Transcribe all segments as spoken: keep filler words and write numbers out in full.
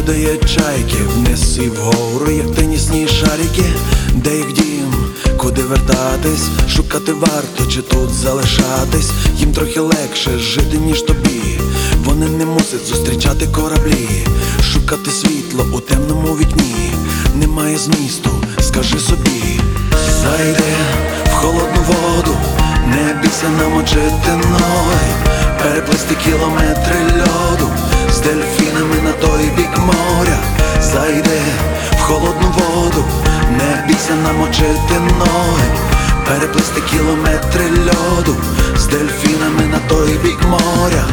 кидає чайки вниз і вгору, як тенісні шарики. Де їх дім, куди вертатись? Шукати варто чи тут залишатись? Їм трохи легше жити, ніж тобі. Вони не мусять зустрічати кораблі, шукати світло у темному вікні. Немає змісту, скажи собі. Зайди в холодну воду, не бійся намочити ноги, переплисти кілометри льоду з дельфінами на той бік моря. Зайди в холодну воду, не бійся намочити ноги, переплисти кілометри льоду з дельфінами на той бік моря.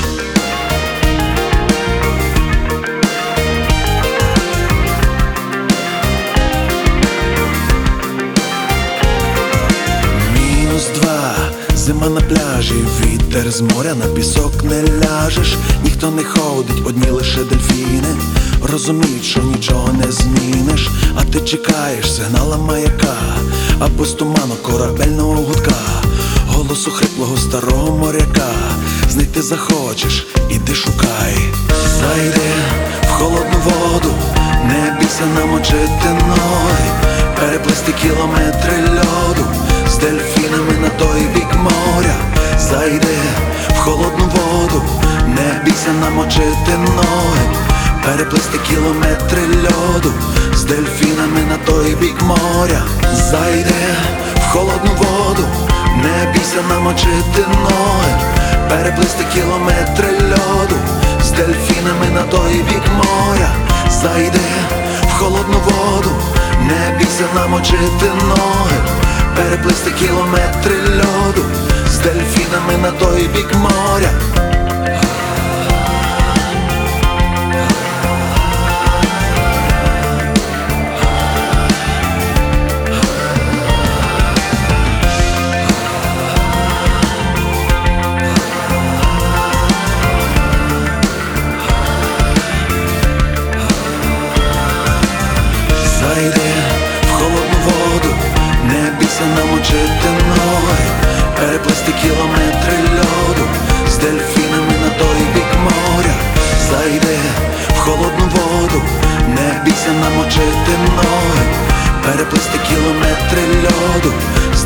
Два, зима на пляжі, вітер з моря, на пісок не ляжеш. Ніхто не ходить, одні лише дельфіни. Розуміють, що нічого не зміниш, а ти чекаєш сигнала маяка або з туману корабельного гудка, голосу хриплого старого моряка. Знайти захочеш, іди шукай. Зайди в холодну воду, не бійся намочити ноги, переплисти кілометри льоду з дельфінами на той бік моря. Зайди в холодну воду, не бійся намочити ноги, переплисти кілометри льоду з дельфінами на той бік моря. Зайди в холодну воду, не бійся намочити ноги, переплисти кілометри льоду з дельфінами на той бік моря. Зайди в холодну воду, не бійся намочити ноги, переплисти кілометри льоду з дельфінами на той бік моря. Зайди в холодну воду, не бійся намочити ноги, переплисти кілометри льоду з дельфінами на той бік моря. Зайди в холодну воду, не бійся намочити ноги, переплисти кілометри льоду